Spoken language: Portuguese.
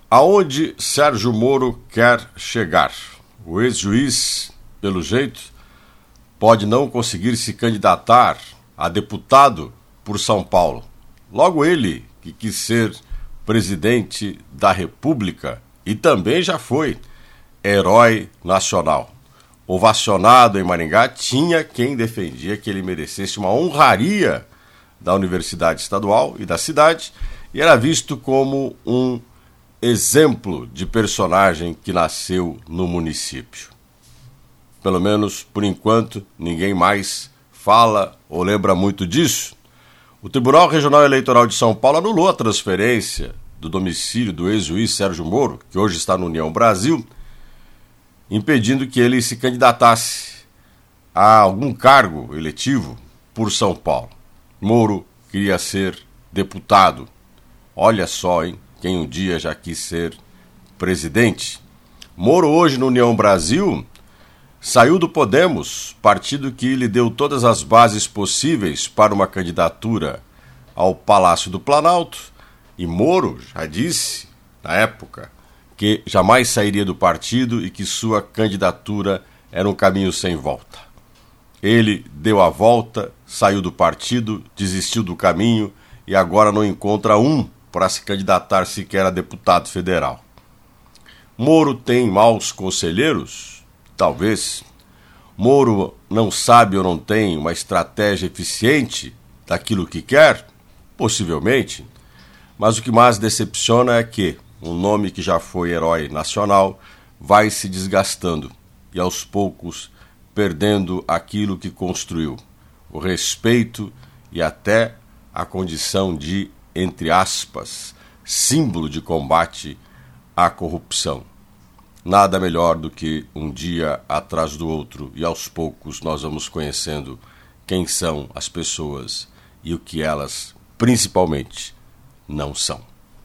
Aonde Sérgio Moro quer chegar? O ex-juiz, pelo jeito, pode não conseguir se candidatar a deputado por São Paulo. Logo ele, que quis ser presidente da República e também já foi herói nacional. Ovacionado em Maringá, tinha quem defendia que ele merecesse uma honraria da Universidade Estadual e da cidade e era visto como um exemplo de personagem que nasceu no município. Pelo menos, por enquanto, ninguém mais fala ou lembra muito disso. O Tribunal Regional Eleitoral de São Paulo anulou a transferência do domicílio do ex-juiz Sérgio Moro, que hoje está no União Brasil, impedindo que ele se candidatasse a algum cargo eletivo por São Paulo. Moro queria ser deputado. Olha só, hein? Quem um dia já quis ser presidente. Moro hoje no União Brasil saiu do Podemos, partido que lhe deu todas as bases possíveis para uma candidatura ao Palácio do Planalto, e Moro já disse, na época, que jamais sairia do partido e que sua candidatura era um caminho sem volta. Ele deu a volta, saiu do partido, desistiu do caminho e agora não encontra para se candidatar sequer a deputado federal. Moro tem maus conselheiros? Talvez. Moro não sabe ou não tem uma estratégia eficiente daquilo que quer? Possivelmente. Mas o que mais decepciona é que um nome que já foi herói nacional vai se desgastando e aos poucos perdendo aquilo que construiu, o respeito e até a condição de, entre aspas, símbolo de combate à corrupção. Nada melhor do que um dia atrás do outro e aos poucos nós vamos conhecendo quem são as pessoas e o que elas, principalmente, não são.